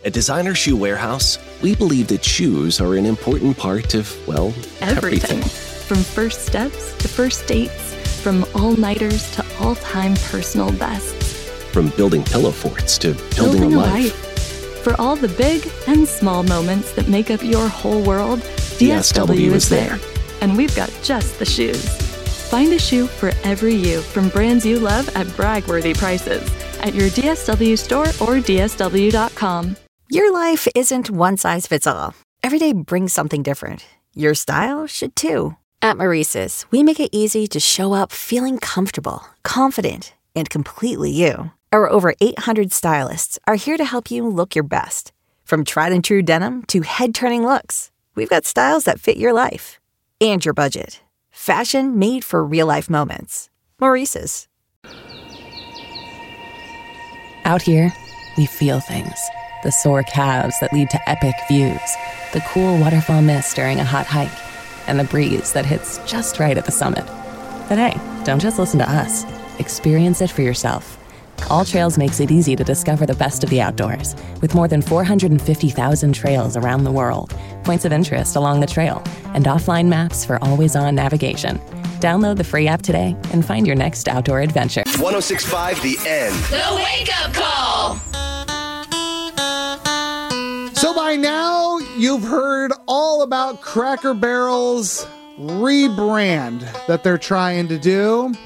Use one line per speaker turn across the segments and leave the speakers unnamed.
At Designer Shoe Warehouse, we believe that shoes are an important part of, well, everything.
From first steps to first dates, from all-nighters to all-time personal bests.
From building pillow forts to building a life.
For all the big and small moments that make up your whole world, DSW is there. And we've got just the shoes. Find a shoe for every you from brands you love at brag-worthy prices at your DSW store or DSW.com.
Your life isn't one size fits all. Every day brings something different. Your style should too. At Maurice's, we make it easy to show up feeling comfortable, confident, and completely you. Our over 800 stylists are here to help you look your best. From tried and true denim to head-turning looks, we've got styles that fit your life and your budget. Fashion made for real-life moments. Maurice's.
Out here, we feel things. The sore calves that lead to epic views, the cool waterfall mist during a hot hike, and the breeze that hits just right at the summit. But hey, don't just listen to us. Experience it for yourself. All Trails makes it easy to discover the best of the outdoors, with more than 450,000 trails around the world, points of interest along the trail, and offline maps for always-on navigation. Download the free app today and find your next outdoor adventure.
106.5 The End.
The Wake Up Call.
So by now, you've heard all about Cracker Barrel's rebrand that they're trying to do.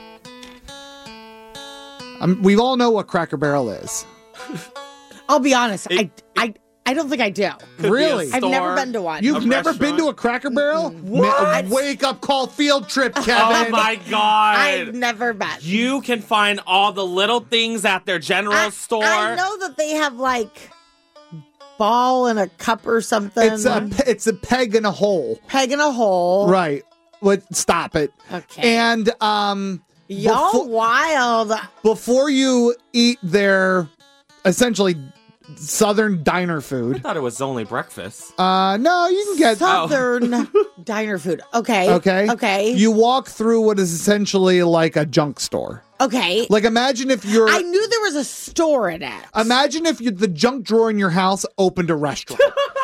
We all know what Cracker Barrel is.
I'll be honest. I don't think I do.
Really?
I've never been to one.
You've never been to a Cracker Barrel?
What?
Wake up call field trip, Kevin.
Oh my God.
I've never been.
You can find all the little things at their general store.
I know that they have like ball in a cup or something.
It's a peg in a hole.
Peg in a hole.
Right. Stop it.
Okay.
And
y'all wild.
Before you eat their essentially Southern diner food.
I thought it was only breakfast.
No, you can get
Southern diner food. Okay.
Okay. You walk through what is essentially like a junk store.
Okay.
Like imagine if you're...
I knew there was a store in it.
Imagine if the junk drawer in your house opened a restaurant.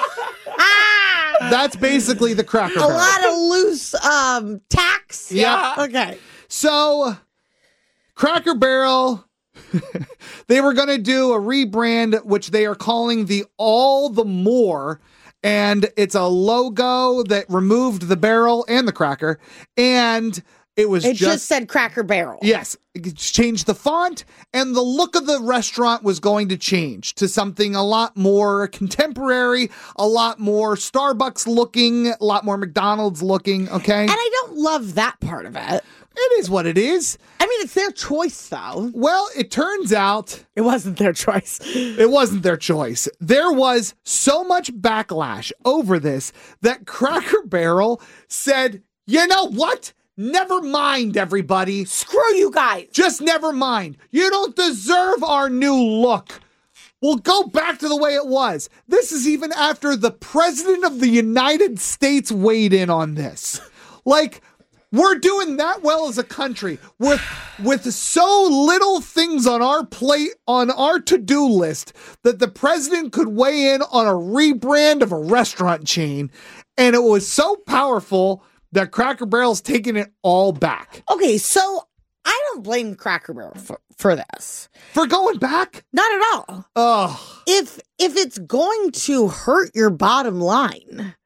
That's basically the Cracker Barrel.
A lot of loose tacks.
Yeah.
Okay.
So, Cracker Barrel, they were going to do a rebrand, which they are calling the All the More. And it's a logo that removed the barrel and the cracker. And it just
said Cracker Barrel.
Yes. It changed the font, and the look of the restaurant was going to change to something a lot more contemporary, a lot more Starbucks looking, a lot more McDonald's looking, okay?
And I don't love that part of it.
It is what it is.
I mean, it's their choice, though.
Well, it turns out...
It wasn't their choice.
It wasn't their choice. There was so much backlash over this that Cracker Barrel said, you know what? Never mind, everybody.
Screw you guys.
Just never mind. You don't deserve our new look. We'll go back to the way it was. This is even after the President of the United States weighed in on this. Like... We're doing that well as a country with so little things on our plate, on our to-do list, that the president could weigh in on a rebrand of a restaurant chain. And it was so powerful that Cracker Barrel's taking it all back.
Okay, so I don't blame Cracker Barrel for this.
For going back?
Not at all.
Ugh.
If it's going to hurt your bottom line...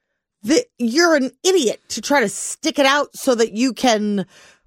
you're an idiot to try to stick it out so that you can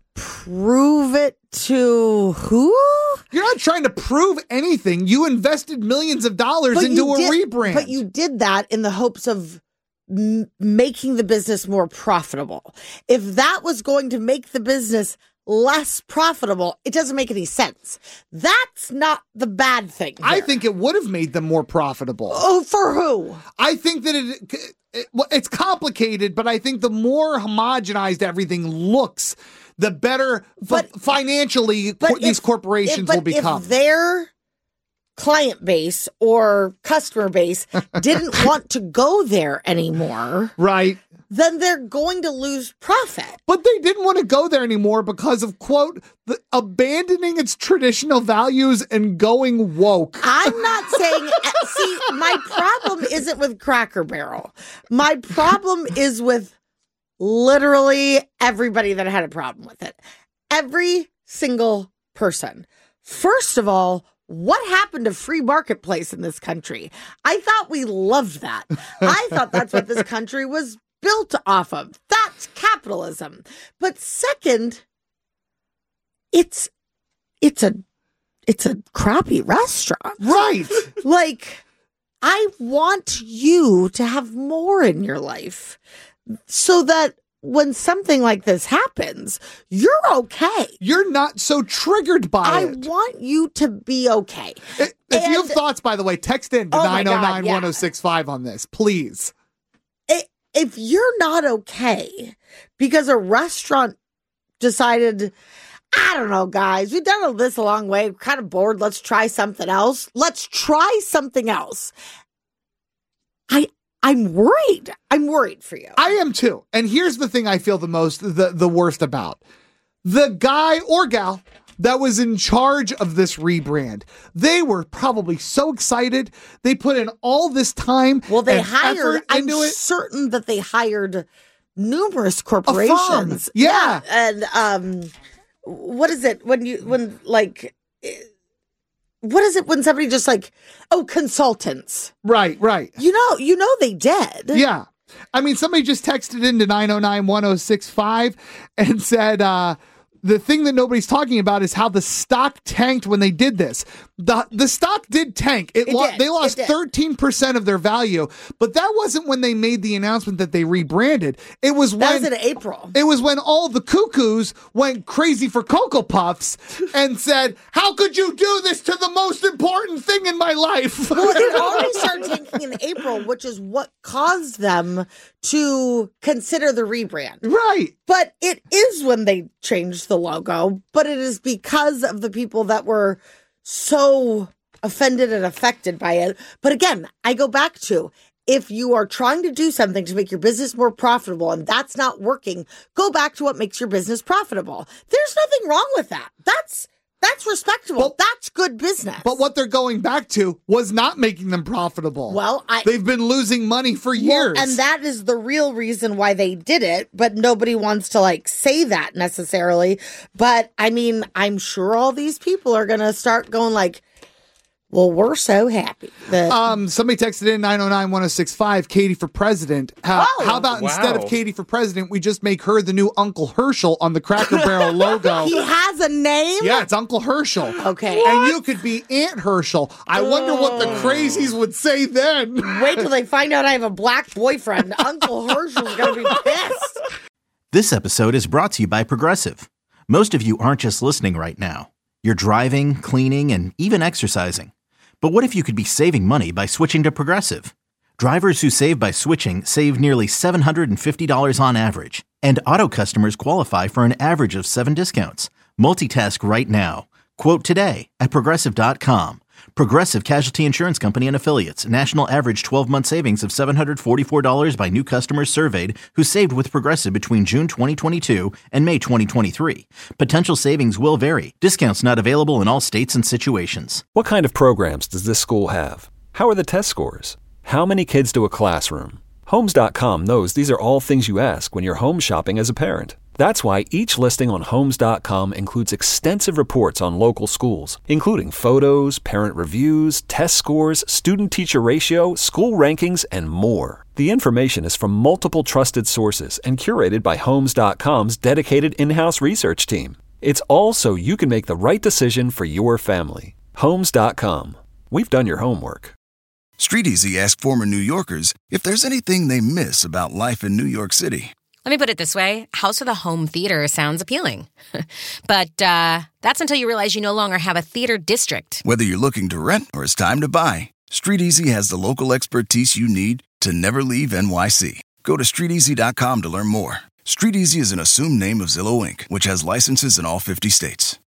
prove it to who?
You're not trying to prove anything. You invested millions of dollars into a rebrand.
But you did that in the hopes of making the business more profitable. If that was going to make the business less profitable, it doesn't make any sense. That's not the bad thing here.
I think it would have made them more profitable.
Oh, for who?
I think that it's complicated, but I think the more homogenized everything looks, the better financially these corporations will become.
If their client base or customer base didn't want to go there anymore,
right?
then they're going to lose profit.
But they didn't want to go there anymore because of, quote, abandoning its traditional values and going woke.
I'm not saying, see, my problem isn't with Cracker Barrel. My problem is with literally everybody that had a problem with it. Every single person. First of all, what happened to free marketplace in this country? I thought we loved that. I thought that's what this country was built off of. That's capitalism. But second, it's a crappy restaurant.
Right.
Like, I want you to have more in your life so that when something like this happens, you're okay.
You're not so triggered by it.
I want you to be okay.
If you have thoughts, by the way, text in to 909-1065 on this, please.
If you're not okay because a restaurant decided, I don't know, guys, we've done this a long way. We're kind of bored. Let's try something else. Let's try something else. I'm worried. I'm worried for you.
I am too. And here's the thing I feel the worst about. The guy or gal that was in charge of this rebrand, they were probably so excited. They put in all this time.
Well, they hired, I'm certain that they hired numerous corporations.
Yeah.
And what is it when what is it when somebody just like, consultants?
Right.
You know they did.
Yeah. I mean, somebody just texted into 909-1065 and said, the thing that nobody's talking about is how the stock tanked when they did this. The stock did tank. They lost 13% of their value, but that wasn't when they made the announcement that they rebranded. That was in
April.
It was when all the cuckoos went crazy for Cocoa Puffs and said, how could you do this to the most important thing in my life?
Well, it already started tanking in April, which is what caused them to consider the rebrand.
Right.
But it is when they changed the logo, but it is because of the people that were so offended and affected by it. But again, I go back to, if you are trying to do something to make your business more profitable and that's not working, go back to what makes your business profitable. There's nothing wrong with that. That's respectable. Well, that's good business.
But what they're going back to was not making them profitable.
Well,
they've been losing money for years.
And that is the real reason why they did it, but nobody wants to say that necessarily. But I mean, I'm sure all these people are going to start going well, we're so happy that
somebody texted in 909-1065, Katie for president. How about instead of Katie for president, we just make her the new Uncle Herschel on the Cracker Barrel logo?
He has a name?
Yeah, it's Uncle Herschel.
Okay.
And you could be Aunt Herschel. I wonder what the crazies would say then.
Wait till they find out I have a black boyfriend. Uncle Herschel's going to be pissed.
This episode is brought to you by Progressive. Most of you aren't just listening right now. You're driving, cleaning, and even exercising. But what if you could be saving money by switching to Progressive? Drivers who save by switching save nearly $750 on average, and auto customers qualify for an average of 7 discounts. Multitask right now. Quote today at Progressive.com. Progressive Casualty Insurance Company and Affiliates. National average 12-month savings of $744 by new customers surveyed who saved with Progressive between June 2022 and May 2023. Potential savings will vary. Discounts not available in all states and situations.
What kind of programs does this school have? How are the test scores? How many kids to a classroom? Homes.com knows these are all things you ask when you're home shopping as a parent. That's why each listing on Homes.com includes extensive reports on local schools, including photos, parent reviews, test scores, student-teacher ratio, school rankings, and more. The information is from multiple trusted sources and curated by Homes.com's dedicated in-house research team. It's all so you can make the right decision for your family. Homes.com. We've done your homework.
StreetEasy asked former New Yorkers if there's anything they miss about life in New York City.
Let me put it this way. House with a home theater sounds appealing. But that's until you realize you no longer have a theater district.
Whether you're looking to rent or it's time to buy, StreetEasy has the local expertise you need to never leave NYC. Go to StreetEasy.com to learn more. StreetEasy is an assumed name of Zillow Inc., which has licenses in all 50 states.